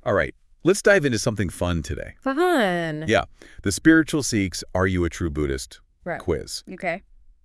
All right, let's dive into something fun today. Fun. Yeah, the Spiritual Seek's Are You a True Buddhist Right. quiz. Okay.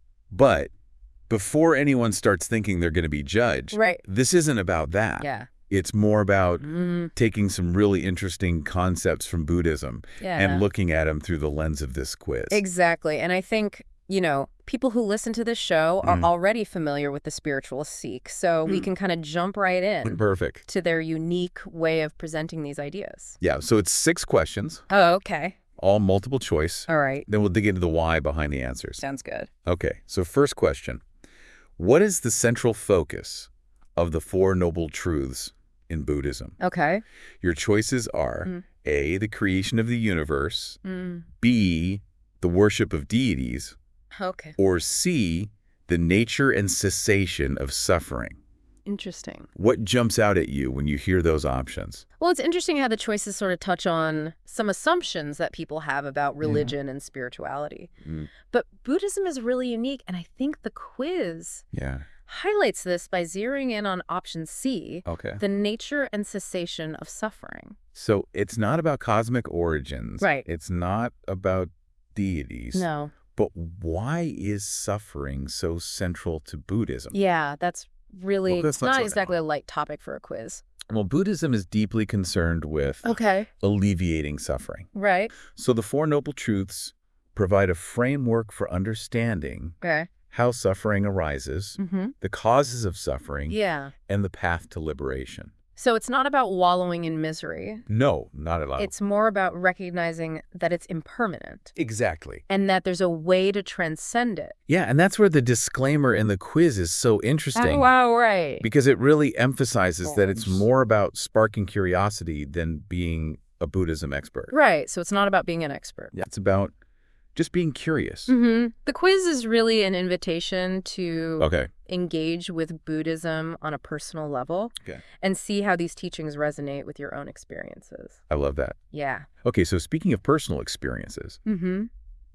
But before anyone starts thinking they're going to be judged, Right. this isn't about that. Yeah. It's more about Mm, taking some really interesting concepts from Buddhism yeah. and looking at them through the lens of this quiz. Exactly. And I think, people who listen to this show are already familiar with the Spiritual Sikh, so we can kind of jump right in Perfect. to their unique way of presenting these ideas. Yeah, so it's 6 questions, Oh, okay. all multiple choice. All right. Then we'll dig into the why behind the answers. Sounds good. Okay, so first question. What is the central focus of the Four Noble Truths in Buddhism? Okay. Your choices are Mm. A, the creation of the universe, Mm. B, the worship of deities, Okay. or C, the nature and cessation of suffering. Interesting. What jumps out at you when you hear those options? Well, it's interesting how the choices sort of touch on some assumptions that people have about religion and spirituality. Mm. But Buddhism is really unique, and I think the quiz Yeah. highlights this by zeroing in on option C, Okay. the nature and cessation of suffering. So it's not about cosmic origins. Right. It's not about deities. No. But why is suffering so central to Buddhism? Yeah, that's really Well, it's let's not look exactly a light topic for a quiz. Well, Buddhism is deeply concerned with Okay. alleviating suffering. Right. So the Four Noble Truths provide a framework for understanding Okay. how suffering arises, Mm-hmm. the causes of suffering, Yeah. and the path to liberation. So it's not about wallowing in misery. No, not at all. It's more about recognizing that it's impermanent Exactly. and that there's a way to transcend it. Yeah, and that's where the disclaimer in the quiz is so interesting. Oh, wow, right. Because it really emphasizes that it's more about sparking curiosity than being a Buddhism expert. Right. So it's not about being an expert. Yeah, it's about just being curious. Mm-hmm. The quiz is really an invitation to Okay. engage with Buddhism on a personal level Okay. and see how these teachings resonate with your own experiences. I love that. Yeah. Okay, so speaking of personal experiences, Mm-hmm.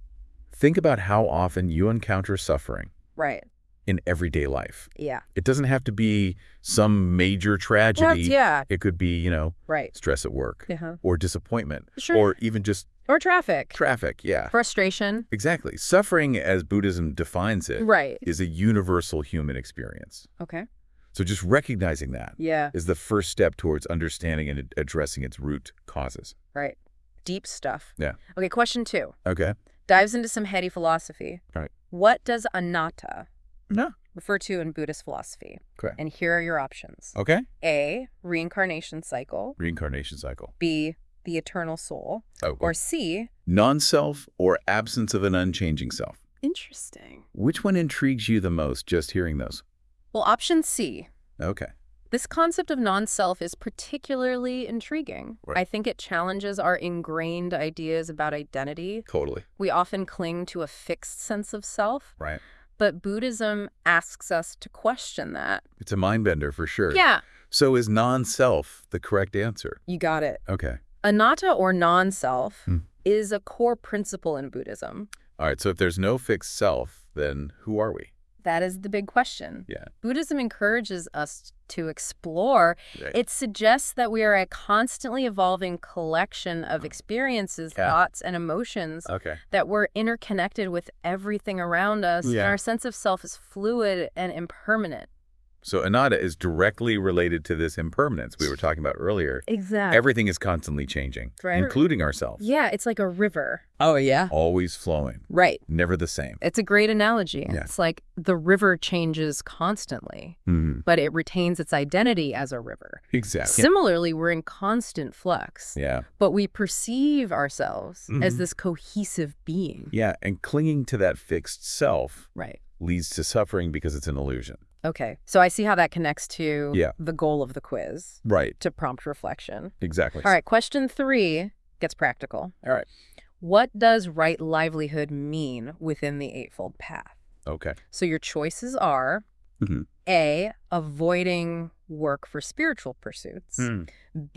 think about how often you encounter suffering Right. in everyday life. Yeah. It doesn't have to be some major tragedy. Yeah. It could be, Right. stress at work Uh-huh. or disappointment Sure. or even just Or traffic. traffic. Yeah, Frustration. exactly. Suffering, as Buddhism defines it, Right. is a universal human experience. Okay. So just recognizing that Yeah. is the first step towards understanding and addressing its root causes. Right. Deep stuff. Yeah. Okay, question 2. Okay. Dives into some heady philosophy. All right. What does anatta No. refer to in Buddhist philosophy? Correct. And here are your options. Okay. A, reincarnation cycle. Reincarnation cycle. B, the eternal soul. Oh, Or C, non-self or absence of an unchanging self. interesting. Which one intrigues you the most just hearing those? Well, option C, Okay. this concept of non-self is particularly intriguing. Right. I think it challenges our ingrained ideas about identity. Totally. We often cling to a fixed sense of self, Right. but Buddhism asks us to question that. It's a mind bender for sure. Yeah, So is non-self the correct answer? you got it. Okay. Anatta, or non-self, Hmm. is a core principle in Buddhism. All right. So if there's no fixed self, then who are we? That is the big question. Yeah. Buddhism encourages us to explore. Right. It suggests that we are a constantly evolving collection of experiences, Yeah. thoughts, and emotions, Okay. that we're interconnected with everything around us, and Yeah. our sense of self is fluid and impermanent. So anatta is directly related to this impermanence we were talking about earlier. Exactly. Everything is constantly changing, Right. including ourselves. Yeah, it's like a river. Oh, yeah? Always flowing, Right. never the same. It's a great analogy. Yeah. It's like the river changes constantly, Mhm. but it retains its identity as a river. Exactly. Similarly, we're in constant flux, Yeah. but we perceive ourselves as Mhm. this cohesive being. Yeah. And clinging to that fixed self Right. leads to suffering because it's an illusion. Okay. So I see how that connects to Yeah. the goal of the quiz, Right. to prompt reflection. Exactly. All right. Question 3 gets practical. All right. What does right livelihood mean within the Eightfold Path? Okay. So your choices are Mhm. A, avoiding work for spiritual pursuits, Mm.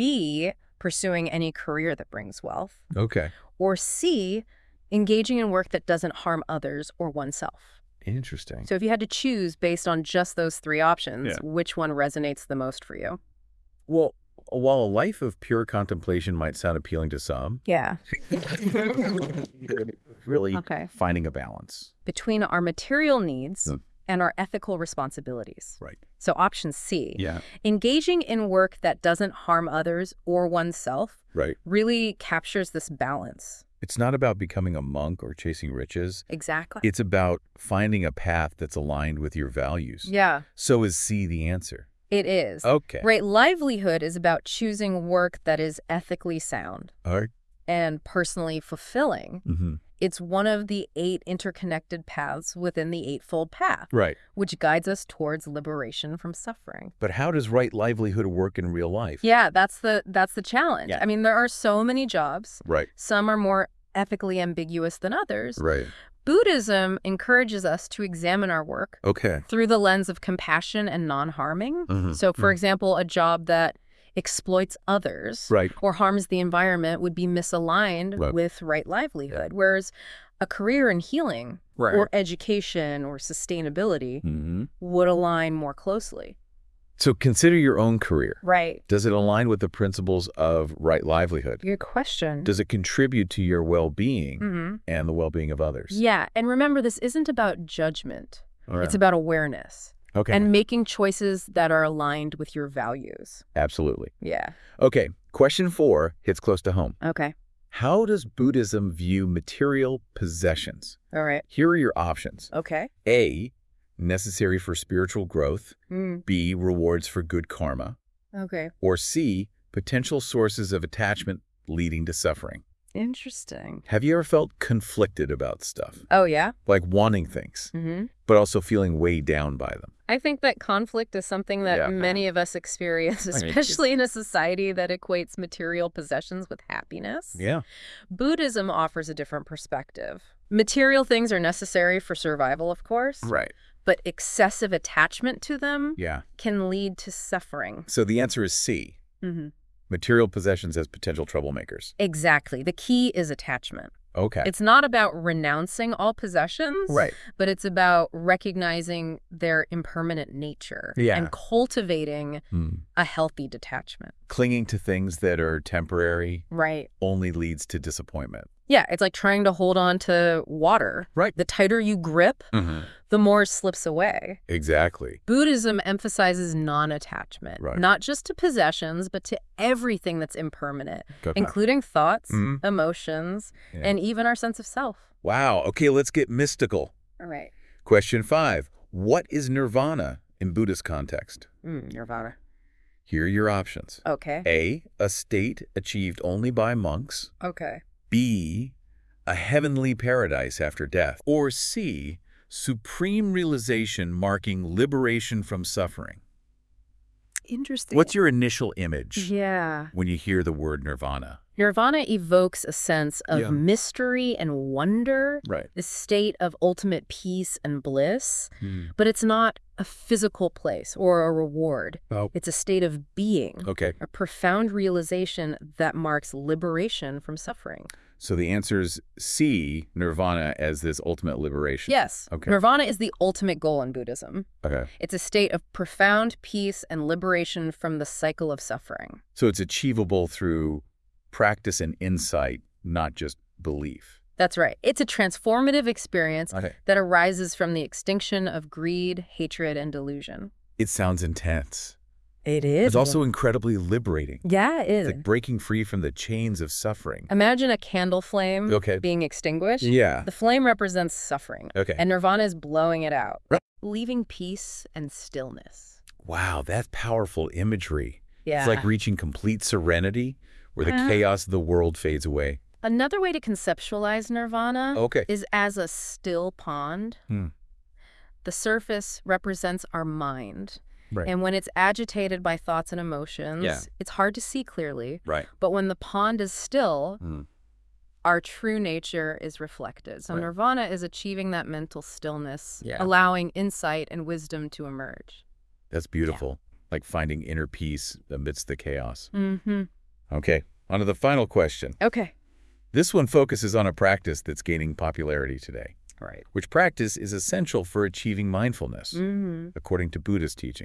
B, pursuing any career that brings wealth, Okay. or C, engaging in work that doesn't harm others or oneself. Interesting. So if you had to choose based on just those 3 options, Yeah. which one resonates the most for you? Well, While a life of pure contemplation might sound appealing to some, Yeah. really Okay. finding a balance. Between our material needs Mm. and our ethical responsibilities. Right. So option C, Yeah. engaging in work that doesn't harm others or oneself Right. really captures this balance. It's not about becoming a monk or chasing riches. Exactly. It's about finding a path that's aligned with your values. Yeah, So is C the answer? it is. Okay. Right, livelihood is about choosing work that is ethically sound All right. and personally fulfilling. Mm-hmm. It's one of the 8 interconnected paths within the Eightfold Path, Right. which guides us towards liberation from suffering. But how does right livelihood work in real life? Yeah, that's the challenge. Yeah. I mean, there are so many jobs. Right. Some are more ethically ambiguous than others. Right. Buddhism encourages us to examine our work Okay. through the lens of compassion and non-harming. Mhm. So, for example, a job that exploits others Right. or harms the environment would be misaligned Right. with right livelihood, whereas a career in healing Right. or education or sustainability Mm-hmm. would align more closely. So consider your own career. Right. Does it align with the principles of right livelihood? Good question. Does it contribute to your well-being Mm-hmm. and the well-being of others? Yeah, and remember, this isn't about judgment. All right. It's about awareness Okay. and making choices that are aligned with your values. Absolutely. Yeah. Okay. Question 4 hits close to home. Okay. How does Buddhism view material possessions? All right. Here are your options. Okay. A, necessary for spiritual growth. Mm. B, rewards for good karma. Okay. Or C, potential sources of attachment leading to suffering. Interesting. Have you ever felt conflicted about stuff? Oh, yeah? Like wanting things, Mm-hmm. but also feeling weighed down by them? I think that conflict is something that Yeah. many of us experience, I mean, especially in a society that equates material possessions with happiness. Yeah. Buddhism offers a different perspective. Material things are necessary for survival, of course, Right. but excessive attachment to them Yeah. can lead to suffering. So the answer is C. Mm-hmm. Material possessions as potential troublemakers. Exactly. The key is attachment. Okay. It's not about renouncing all possessions, Right. but it's about recognizing their impermanent nature Yeah. and cultivating Hmm. a healthy detachment. Clinging to things that are temporary Right. only leads to disappointment. Yeah, it's like trying to hold on to water. Right. The tighter you grip, the more it slips away. Exactly. Buddhism emphasizes non-attachment, Right. not just to possessions, but to everything that's impermanent, Okay. including thoughts, Mhm. emotions, Yeah. and even our sense of self. Wow. Okay, let's get mystical. All right. Question 5. What is nirvana in Buddhist context? Nirvana. Here are your options. Okay. A state achieved only by monks. Okay. B, a heavenly paradise after death. Or C, supreme realization marking liberation from suffering. Interesting. What's your initial image Yeah. when you hear the word nirvana? Nirvana evokes a sense of Yeah. mystery and wonder, Right. the state of ultimate peace and bliss, but it's not a physical place or a reward. Oh. It's a state of being, Okay. a profound realization that marks liberation from suffering. So the answer is C, nirvana as this ultimate liberation. Yes, Okay. Nirvana is the ultimate goal in Buddhism. Okay. It's a state of profound peace and liberation from the cycle of suffering. So it's achievable through practice and insight, not just belief. That's right. It's a transformative experience Okay. that arises from the extinction of greed, hatred, and delusion. It sounds intense. It is. It's also incredibly liberating. Yeah, it is. It's like breaking free from the chains of suffering. Imagine a candle flame Okay. being extinguished. Yeah. The flame represents suffering. Okay. And Nirvana is blowing it out, Right. leaving peace and stillness. Wow, that's powerful imagery. Yeah. It's like reaching complete serenity where the chaos of the world fades away. Another way to conceptualize Nirvana Okay. is as a still pond. The surface represents our mind. Right. And when it's agitated by thoughts and emotions, Yeah. it's hard to see clearly. Right. But when the pond is still, Mm. our true nature is reflected. So Right. Nirvana is achieving that mental stillness, Yeah. allowing insight and wisdom to emerge. That's beautiful. Like finding inner peace amidst the chaos. Mm-hmm. Okay. On to the final question. Okay. This one focuses on a practice that's gaining popularity today. Right. Which practice is essential for achieving mindfulness, Mm-hmm. according to Buddhist teachings.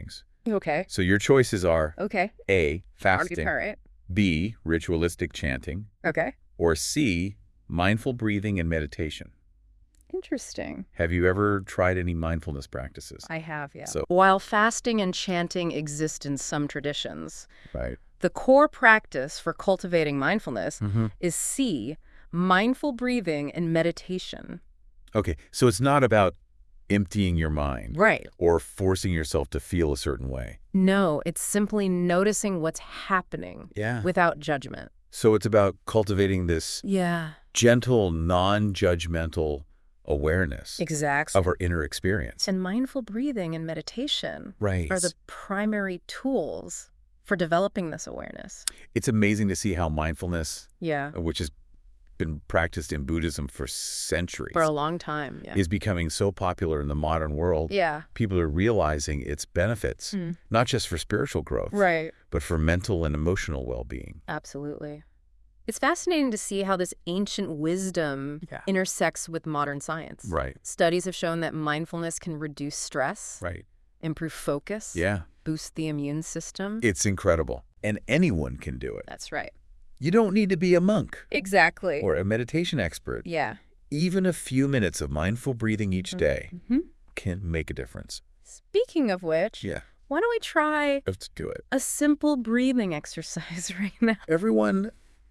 Okay. So your choices are Okay. A, fasting, All right. B, ritualistic chanting, Okay. or C, mindful breathing and meditation. Interesting. Have you ever tried any mindfulness practices? I have, yeah. So- While fasting and chanting exist in some traditions, Right. the core practice for cultivating mindfulness Mm-hmm. is C, mindful breathing and meditation. Okay, so it's not about emptying your mind Right. or forcing yourself to feel a certain way. No, it's simply noticing what's happening Yeah. without judgment. So it's about cultivating this Yeah. gentle, non-judgmental awareness Exactly. of our inner experience. And mindful breathing and meditation Right. are the primary tools for developing this awareness. It's amazing to see how mindfulness, Yeah. which has been practiced in Buddhism for centuries, For a long time. Yeah. is becoming so popular in the modern world. Yeah. People are realizing its benefits, Mm. not just for spiritual growth, Right. but for mental and emotional well-being. Absolutely. It's fascinating to see how this ancient wisdom Yeah. intersects with modern science. Right. Studies have shown that mindfulness can reduce stress, Right. improve focus, Yeah. boost the immune system. It's incredible. And anyone can do it. That's right. You don't need to be a monk Exactly. or a meditation expert. Yeah. Even a few minutes of mindful breathing each day Mhm. can make a difference. Speaking of which, Yeah. why don't we try Let's do it. a simple breathing exercise right now? Everyone,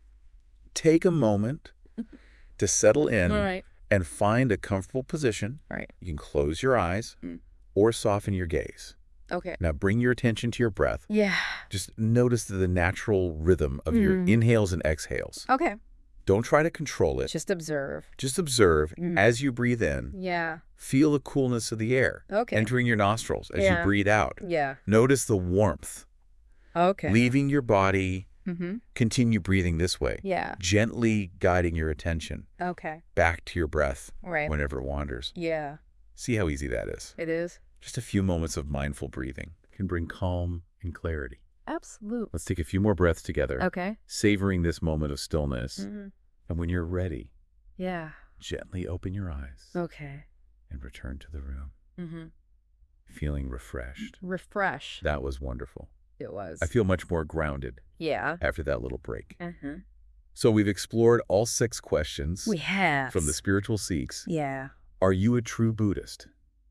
take a moment to settle in All right. and find a comfortable position. Right. You can close your eyes Mm. or soften your gaze. Okay. Now bring your attention to your breath. Yeah. Just notice the natural rhythm of your inhales and exhales. Okay. Don't try to control it. Just observe. Just observe as you breathe in. Yeah. Feel the coolness of the air Okay. entering your nostrils as you Yeah. breathe out. Yeah. Notice the warmth Okay. leaving your body. Mm-hmm. Continue breathing this way, Yeah. gently guiding your attention Okay. back to your breath Right. whenever it wanders. Yeah. See how easy that is. It is. Just a few moments of mindful breathing can bring calm and clarity. Absolutely. Let's take a few more breaths together, Okay. savoring this moment of stillness. Mm-hmm. And when you're ready, Yeah. gently open your eyes Okay. and return to the room, Mm-hmm. feeling refreshed. Refresh. That was wonderful. It was. I feel much more grounded Yeah. after that little break. Mm-hmm. So we've explored all 6 questions We have. from the Spiritual Sikhs. Yeah. Are you a true Buddhist?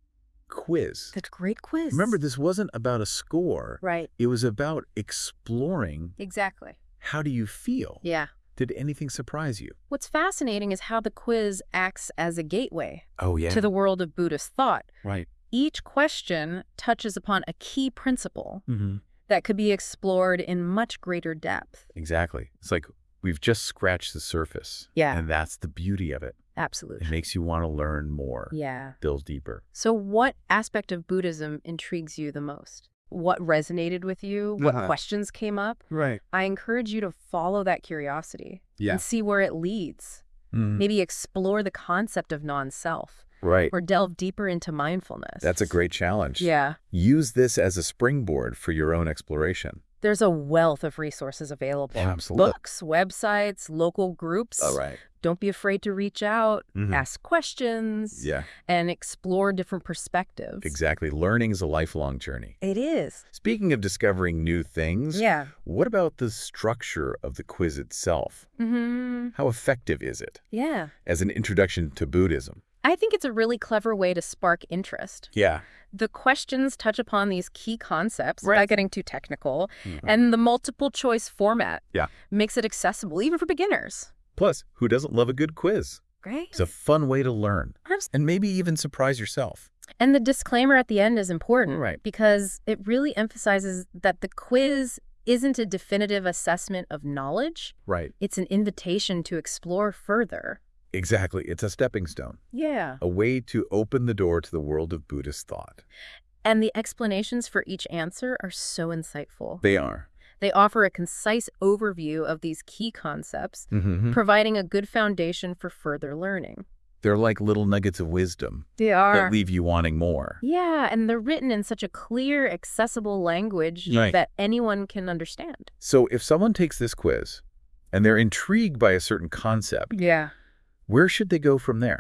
Quiz. That's a great quiz. Remember, this wasn't about a score. Right. It was about exploring Exactly. how do you feel? Yeah. Did anything surprise you? What's fascinating is how the quiz acts as a gateway Oh, yeah. to the world of Buddhist thought. Right. Each question touches upon a key principle Mm-hmm. that could be explored in much greater depth. Exactly. It's like we've just scratched the surface. Yeah. And that's the beauty of it. Absolutely. It makes you want to learn more, Yeah. delve deeper. So what aspect of Buddhism intrigues you the most? What resonated with you? What questions came up? Right. I encourage you to follow that curiosity Yeah. and see where it leads. Mhm. Maybe explore the concept of non-self Right. or delve deeper into mindfulness. That's a great challenge. Yeah. Use this as a springboard for your own exploration. There's a wealth of resources available. Absolutely. Books, websites, local groups. All right. Don't be afraid to reach out, Mhm. ask questions, Yeah, and explore different perspectives. exactly. Learning is a lifelong journey. It is. Speaking of discovering new things, Yeah. what about the structure of the quiz itself? Mm-hmm. How effective is it Yeah. as an introduction to Buddhism? I think it's a really clever way to spark interest. Yeah. The questions touch upon these key concepts Right. without getting too technical, and the multiple choice format Yeah. makes it accessible even for beginners. Plus, who doesn't love a good quiz? Great. It's a fun way to learn and maybe even surprise yourself. And the disclaimer at the end is important, Right. because it really emphasizes that the quiz isn't a definitive assessment of knowledge. Right. It's an invitation to explore further. Exactly. It's a stepping stone, Yeah. a way to open the door to the world of Buddhist thought. And the explanations for each answer are so insightful. They are. They offer a concise overview of these key concepts, Mm-hmm. providing a good foundation for further learning. They're like little nuggets of wisdom They are. that leave you wanting more. Yeah, and they're written in such a clear, accessible language Right. that anyone can understand. So if someone takes this quiz and they're intrigued by a certain concept, Yeah. where should they go from there?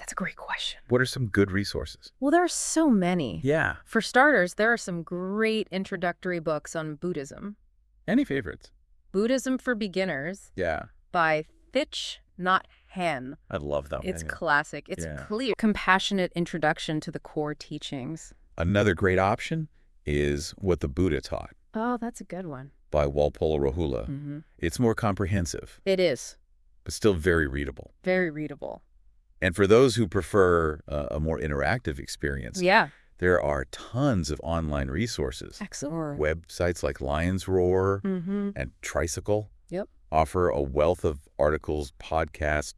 That's a great question. What are some good resources? Well, there are so many. Yeah. For starters, there are some great introductory books on Buddhism. Any favorites? Buddhism for Beginners Yeah. by Thich Nhat Hanh. I love that one. It's classic. It's Yeah. clear. Compassionate introduction to the core teachings. Another great option is What the Buddha Taught Oh, that's a good one. by Walpola Rahula. Mm-hmm. It's more comprehensive, It is. but still very readable. Very readable. And for those who prefer a more interactive experience, Yeah. there are tons of online resources. Excellent. Websites like Lion's Roar Mm-hmm. and Tricycle Yep. offer a wealth of articles, podcasts,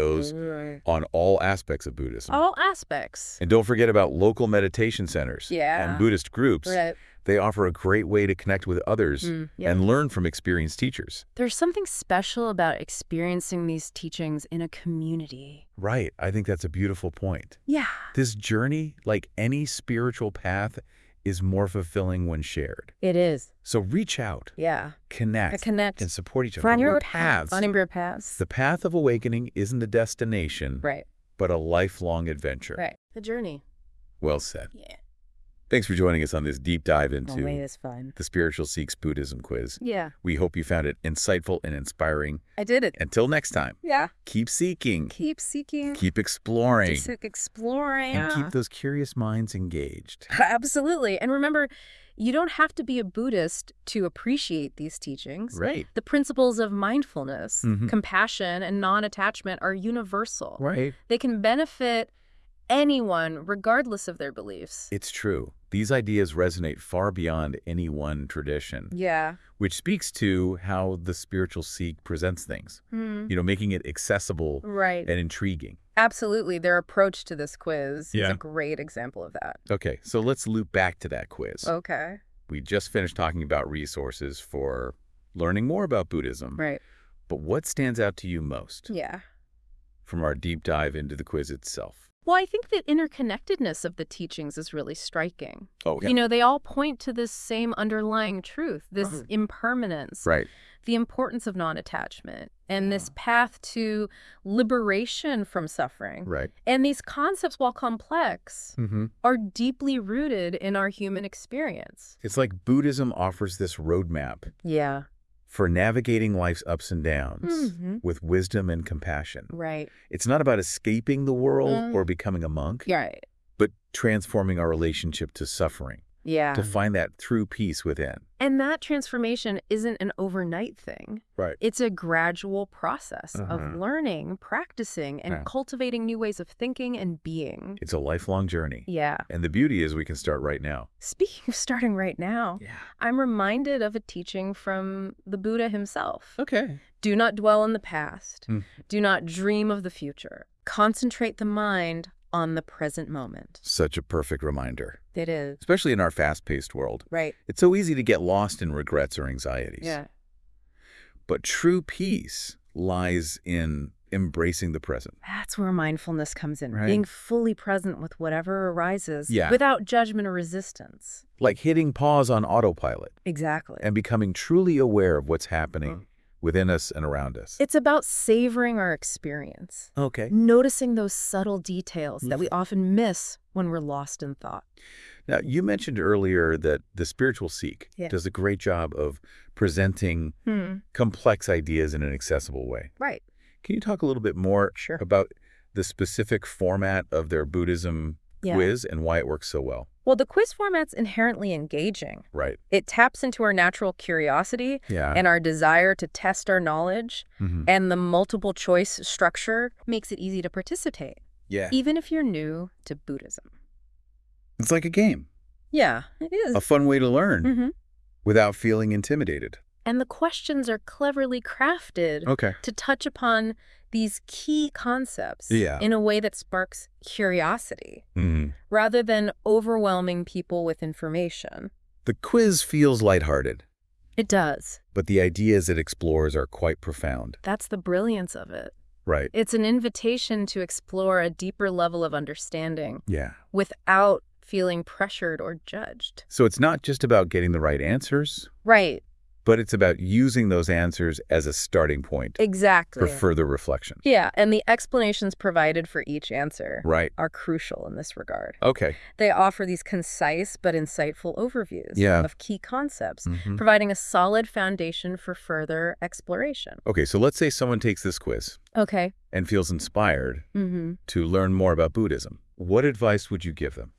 videos on all aspects of Buddhism. All aspects. And don't forget about local meditation centers Yeah. and Buddhist groups. Right. They offer a great way to connect with others Yep. and learn from experienced teachers. There's something special about experiencing these teachings in a community. Right. I think that's a beautiful point. Yeah. This journey, like any spiritual path, is more fulfilling when shared. It is. So reach out, Yeah. connect, Connect. and support each other. Find your We're paths. Find your paths. The path of awakening isn't a destination, Right. but a lifelong adventure. Right. The journey. Well said. Yeah. Thanks for joining us on this deep dive into It's fun. the Spiritual Seeks Buddhism quiz. Yeah. We hope you found it insightful and inspiring. I did it. Until next time, Yeah. keep seeking, Keep seeking. keep exploring, Keep exploring. and keep those curious minds engaged. Absolutely. And remember, you don't have to be a Buddhist to appreciate these teachings. Right. The principles of mindfulness, Mhm. compassion, and non-attachment are universal. Right. They can benefit anyone regardless of their beliefs. It's true. These ideas resonate far beyond any one tradition, Yeah. which speaks to how the spiritual seek presents things, making it accessible Right. and intriguing. Absolutely. Their approach to this quiz is Yeah. a great example of that. Okay, so let's loop back to that quiz. Okay. We just finished talking about resources for learning more about Buddhism. Right. But what stands out to you most Yeah. from our deep dive into the quiz itself? Well, I think the interconnectedness of the teachings is really striking. Oh, yeah. You know, they all point to this same underlying truth, this impermanence, Right. the importance of non-attachment, and this path to liberation from suffering. Right. And these concepts, while complex, Mm-hmm. are deeply rooted in our human experience. It's like Buddhism offers this roadmap Yeah. for navigating life's ups and downs Mhm. with wisdom and compassion. Right. It's not about escaping the world or becoming a monk, Right. but transforming our relationship to suffering, Yeah. to find that true peace within. And that transformation isn't an overnight thing. Right. It's a gradual process of Mhm. learning, practicing, and Yeah. cultivating new ways of thinking and being. It's a lifelong journey. Yeah. And the beauty is we can start right now. Speaking of starting right now, Yeah. I'm reminded of a teaching from the Buddha himself. Okay. Do not dwell in the past. Mm. Do not dream of the future. Concentrate the mind on the present moment. Such a perfect reminder, It is. especially in our fast-paced world. Right. It's so easy to get lost in regrets or anxieties. Yeah. But true peace lies in embracing the present. That's where mindfulness comes in. Right. Being fully present with whatever arises Yeah. without judgment or resistance. Like hitting pause on autopilot Exactly. and becoming truly aware of what's happening within us and around us. It's about savoring our experience, Okay. noticing those subtle details that we often miss when we're lost in thought. Now, you mentioned earlier that the Spiritual Seek Yeah. does a great job of presenting complex ideas in an accessible way. Right. Can you talk a little bit more Sure. about the specific format of their Buddhism Yeah. quiz and why it works so well? Well, the quiz format's inherently engaging. Right. It taps into our natural curiosity Yeah. and our desire to test our knowledge, Mhm. and the multiple choice structure makes it easy to participate, Yeah. even if you're new to Buddhism. It's like a game, Yeah, it is. a fun way to learn Mhm. without feeling intimidated. And the questions are cleverly crafted Okay. to touch upon these key concepts Yeah. in a way that sparks curiosity Mhm. rather than overwhelming people with information. The quiz feels lighthearted, It does. but the ideas it explores are quite profound. That's the brilliance of it. Right. It's an invitation to explore a deeper level of understanding Yeah. without feeling pressured or judged. So it's not just about getting the right answers, Right. But it's about using those answers as a starting point Exactly. for further reflection. Yeah, and the explanations provided for each answer Right. are crucial in this regard. Okay. They offer these concise but insightful overviews Yeah. of key concepts, Mhm. providing a solid foundation for further exploration. Okay, so let's say someone takes this quiz Okay. and feels inspired Mm-hmm. to learn more about Buddhism. What advice would you give them?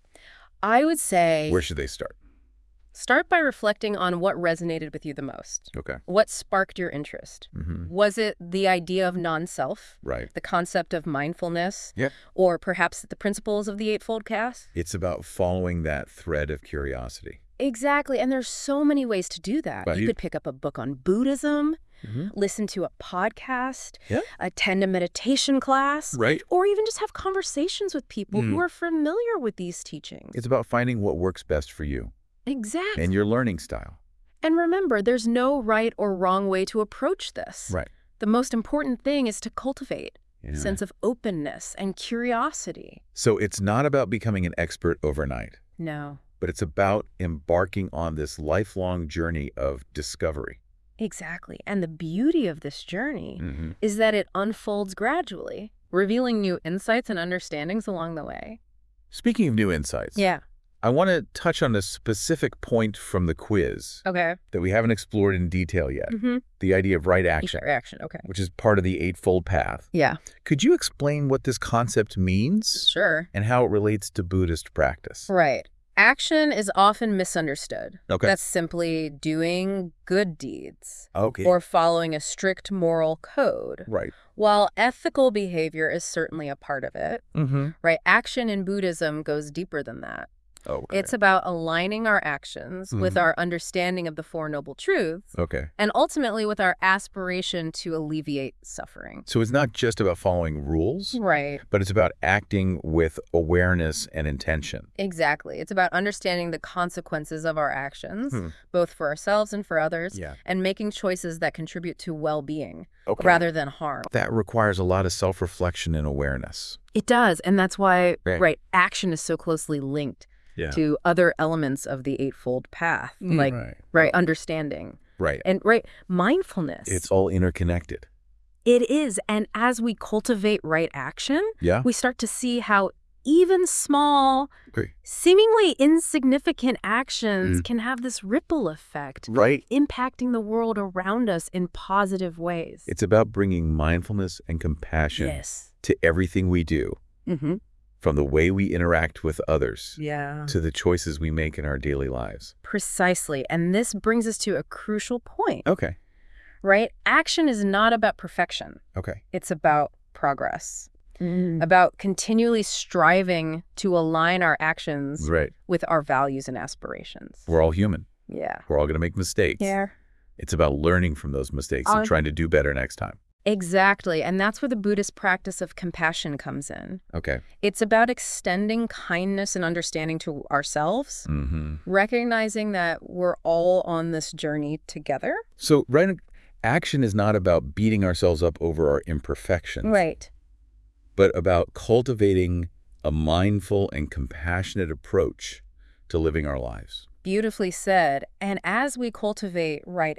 I would say Where should they start? start by reflecting on what resonated with you the most. Okay. What sparked your interest? Mm-hmm. Was it the idea of non-self, Right. the concept of mindfulness, Yeah. or perhaps the principles of the Eightfold Path? It's about following that thread of curiosity. Exactly, and there's so many ways to do that. Right. You could pick up a book on Buddhism, Mm-hmm. listen to a podcast, Yeah. attend a meditation class, Right. or even just have conversations with people who Mm. are familiar with these teachings. It's about finding what works best for you Exactly. and your learning style. And remember, there's no right or wrong way to approach this. Right. The most important thing is to cultivate Yeah. a sense of openness and curiosity. So it's not about becoming an expert overnight, No. but it's about embarking on this lifelong journey of discovery. Exactly. And the beauty of this journey Mm-hmm. is that it unfolds gradually, revealing new insights and understandings along the way. Speaking of new insights, Yeah. I want to touch on a specific point from the quiz Okay. that we haven't explored in detail yet, Mm-hmm. the idea of right action, Reaction. Okay. which is part of the Eightfold Path. Yeah. Could you explain what this concept means Sure. and how it relates to Buddhist practice? Right. Action is often misunderstood. Okay. That's simply doing good deeds Okay. or following a strict moral code. Right. While ethical behavior is certainly a part of it, Mm-hmm. right? Action in Buddhism goes deeper than that. Okay. It's about aligning our actions with Mhm. our understanding of the Four Noble Truths Okay. and ultimately with our aspiration to alleviate suffering. So it's not just about following rules, Right. but it's about acting with awareness and intention. Exactly. It's about understanding the consequences of our actions, Hmm. both for ourselves and for others, Yeah. and making choices that contribute to well-being Okay. rather than harm. That requires a lot of self-reflection and awareness. It does, and that's why, Right. action is so closely linked Yeah. to other elements of the Eightfold Path, like, understanding. Right. And, mindfulness. It's all interconnected. It is, and as we cultivate right action, Yeah? we start to see how even small, Okay. seemingly insignificant actions Mm. can have this ripple effect, Right. impacting the world around us in positive ways. It's about bringing mindfulness and compassion Yes. to everything we do, Mm-hmm. from the way we interact with others Yeah. to the choices we make in our daily lives. Precisely. And this brings us to a crucial point, Okay. right? Action is not about perfection. Okay. It's about progress, about continually striving to align our actions Right. with our values and aspirations. We're all human. Yeah. We're all going to make mistakes. Yeah. It's about learning from those mistakes and trying to do better next time. Exactly. And that's where the Buddhist practice of compassion comes in. Okay. It's about extending kindness and understanding to ourselves, Mm-hmm. recognizing that we're all on this journey together. So, right, action is not about beating ourselves up over our imperfections, Right. but about cultivating a mindful and compassionate approach to living our lives. Beautifully said. And as we cultivate right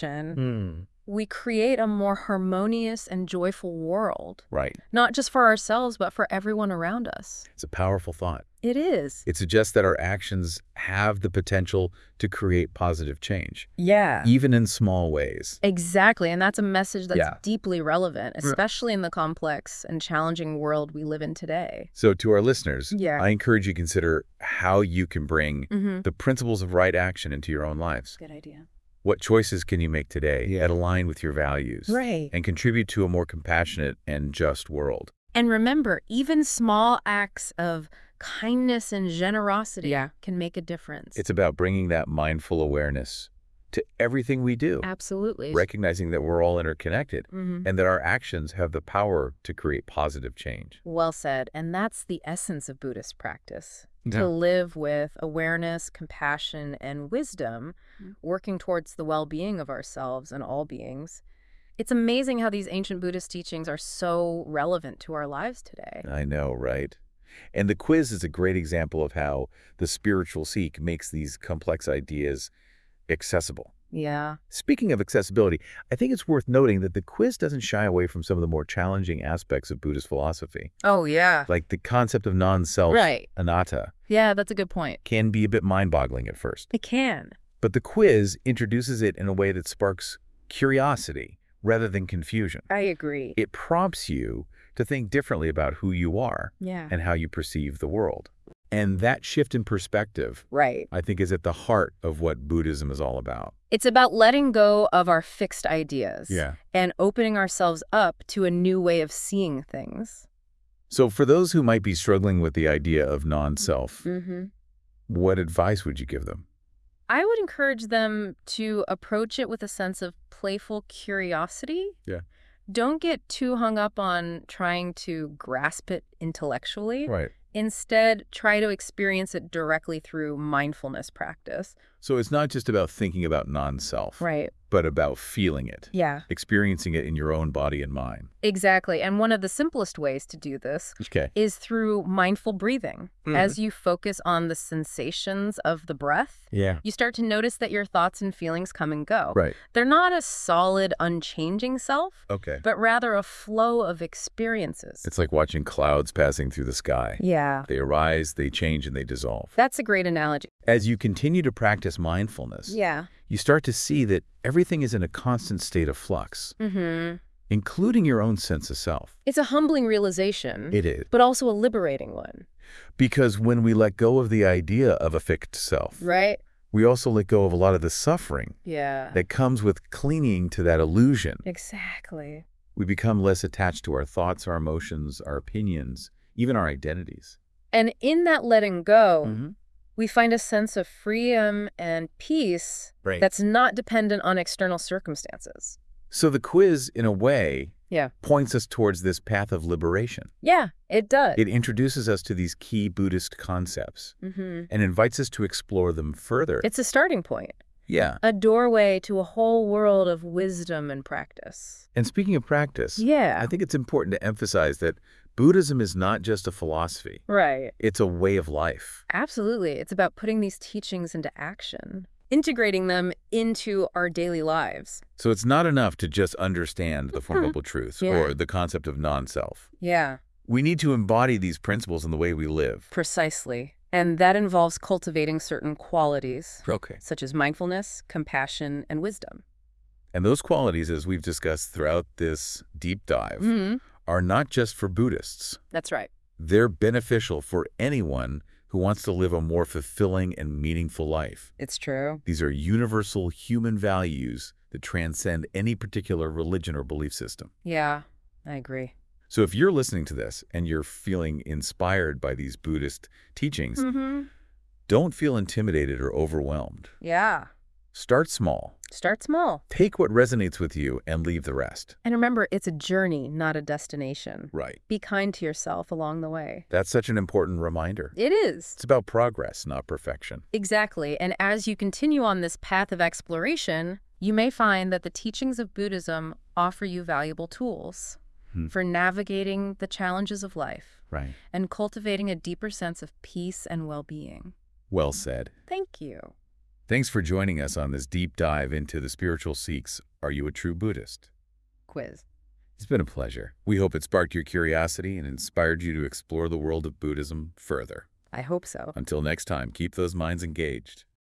action, we create a more harmonious and joyful world, Right. not just for ourselves, but for everyone around us. It's a powerful thought. It is. It suggests that our actions have the potential to create positive change, Yeah. even in small ways. Exactly. And that's a message that's Yeah. deeply relevant, especially in the complex and challenging world we live in today. So to our listeners, Yeah. I encourage you to consider how you can bring Mm-hmm. the principles of right action into your own lives. Good idea. What choices can you make today that align with your values Right. and contribute to a more compassionate and just world? And remember, even small acts of kindness and generosity can make a difference. It's about bringing that mindful awareness to everything we do, Absolutely. recognizing that we're all interconnected Mhm. and that our actions have the power to create positive change. Well said. And that's the essence of Buddhist practice. To live with awareness, compassion, and wisdom, working towards the well-being of ourselves and all beings. It's amazing how these ancient Buddhist teachings are so relevant to our lives today. I know, right? And the quiz is a great example of how the spiritual seek makes these complex ideas accessible. Yeah. Speaking of accessibility, I think it's worth noting that the quiz doesn't shy away from some of the more challenging aspects of Buddhist philosophy. Oh, yeah. Like the concept of non-self, Right. anatta, Yeah, that's a good point. can be a bit mind-boggling at first. It can. But the quiz introduces it in a way that sparks curiosity rather than confusion. I agree. It prompts you to think differently about who you are Yeah. and how you perceive the world. And that shift in perspective, Right. I think, is at the heart of what Buddhism is all about. It's about letting go of our fixed ideas. Yeah. And opening ourselves up to a new way of seeing things. So for those who might be struggling with the idea of non-self, Mm-hmm. what advice would you give them? I would encourage them to approach it with a sense of playful curiosity. Yeah. Don't get too hung up on trying to grasp it intellectually. Right. Instead, try to experience it directly through mindfulness practice. So it's not just about thinking about non-self, Right. but about feeling it, Yeah, experiencing it in your own body and mind. exactly. And one of the simplest ways to do this Okay. is through mindful breathing. As you focus on the sensations of the breath, Yeah. you start to notice that your thoughts and feelings come and go. Right. They're not a solid, unchanging self, Okay. but rather a flow of experiences. It's like watching clouds passing through the sky. Yeah, They arise, they change, and they dissolve. that's a great analogy. As you continue to practice mindfulness, Yeah. you start to see that everything is in a constant state of flux, including your own sense of self. It's a humbling realization, It is. but also a liberating one. Because when we let go of the idea of a fixed self, Right? we also let go of a lot of the suffering Yeah. that comes with clinging to that illusion. Exactly. We become less attached to our thoughts, our emotions, our opinions, even our identities. And in that letting go, we find a sense of freedom and peace Right. that's not dependent on external circumstances. So the quiz, in a way, Yeah. points us towards this path of liberation. Yeah, it does. It introduces us to these key Buddhist concepts and invites us to explore them further. It's a starting point, Yeah. a doorway to a whole world of wisdom and practice. And speaking of practice, Yeah. I think it's important to emphasize that Buddhism is not just a philosophy. Right. It's a way of life. Absolutely. It's about putting these teachings into action, integrating them into our daily lives. So it's not enough to just understand the Four Noble Truths Yeah. or the concept of non-self. Yeah, We need to embody these principles in the way we live. precisely. And that involves cultivating certain qualities, Okay. such as mindfulness, compassion, and wisdom. And those qualities, as we've discussed throughout this deep dive, are not just for Buddhists. That's right. They're beneficial for anyone who wants to live a more fulfilling and meaningful life. It's true. These are universal human values that transcend any particular religion or belief system. Yeah, I agree. So if you're listening to this and you're feeling inspired by these Buddhist teachings, don't feel intimidated or overwhelmed. Yeah. Start small. Start small. Take what resonates with you and leave the rest. And remember, it's a journey, not a destination. Right. Be kind to yourself along the way. That's such an important reminder. It is. It's about progress, not perfection. Exactly. And as you continue on this path of exploration, you may find that the teachings of Buddhism offer you valuable tools for navigating the challenges of life Right. and cultivating a deeper sense of peace and well-being. Well said. Thank you. Thanks for joining us on this deep dive into the spiritual seeks. Are you a true Buddhist? Quiz. It's been a pleasure. We hope it sparked your curiosity and inspired you to explore the world of Buddhism further. I hope so. Until next time, keep those minds engaged.